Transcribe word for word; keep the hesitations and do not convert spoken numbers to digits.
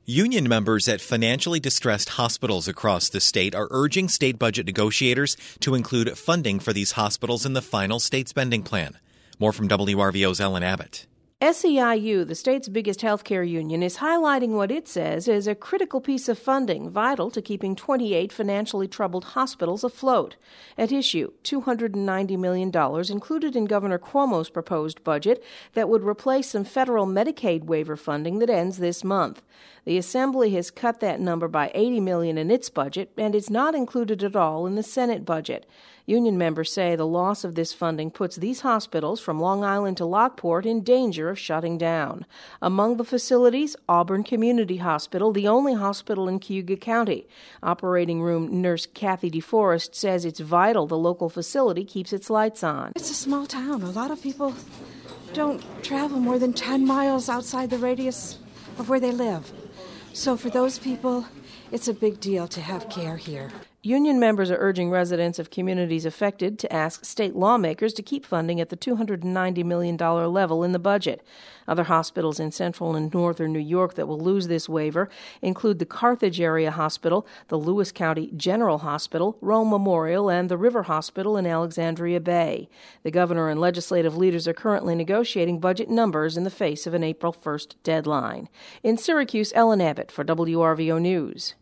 Union members at financially distressed hospitals across the state are urging state budget negotiators to include funding for these hospitals in the final state spending plan. More from W R V O's Ellen Abbott. S E I U, the state's biggest healthcare union, is highlighting what it says is a critical piece of funding vital to keeping twenty-eight financially troubled hospitals afloat. At issue, two hundred ninety million dollars included in Governor Cuomo's proposed budget that would replace some federal Medicaid waiver funding that ends this month. The Assembly has cut that number by eighty million dollars in its budget, and it's not included at all in the Senate budget. Union members say the loss of this funding puts these hospitals from Long Island to Lockport in danger of shutting down. Among the facilities, Auburn Community Hospital, the only hospital in Cayuga County. Operating room nurse Kathy DeForest says it's vital the local facility keeps its lights on. It's a small town. A lot of people don't travel more than ten miles outside the radius of where they live. So for those people, it's a big deal to have care here. Union members are urging residents of communities affected to ask state lawmakers to keep funding at the two hundred ninety million dollars level in the budget. Other hospitals in central and northern New York that will lose this waiver include the Carthage Area Hospital, the Lewis County General Hospital, Rome Memorial, and the River Hospital in Alexandria Bay. The governor and legislative leaders are currently negotiating budget numbers in the face of an April first deadline. In Syracuse, Ellen Abbott for W R V O News.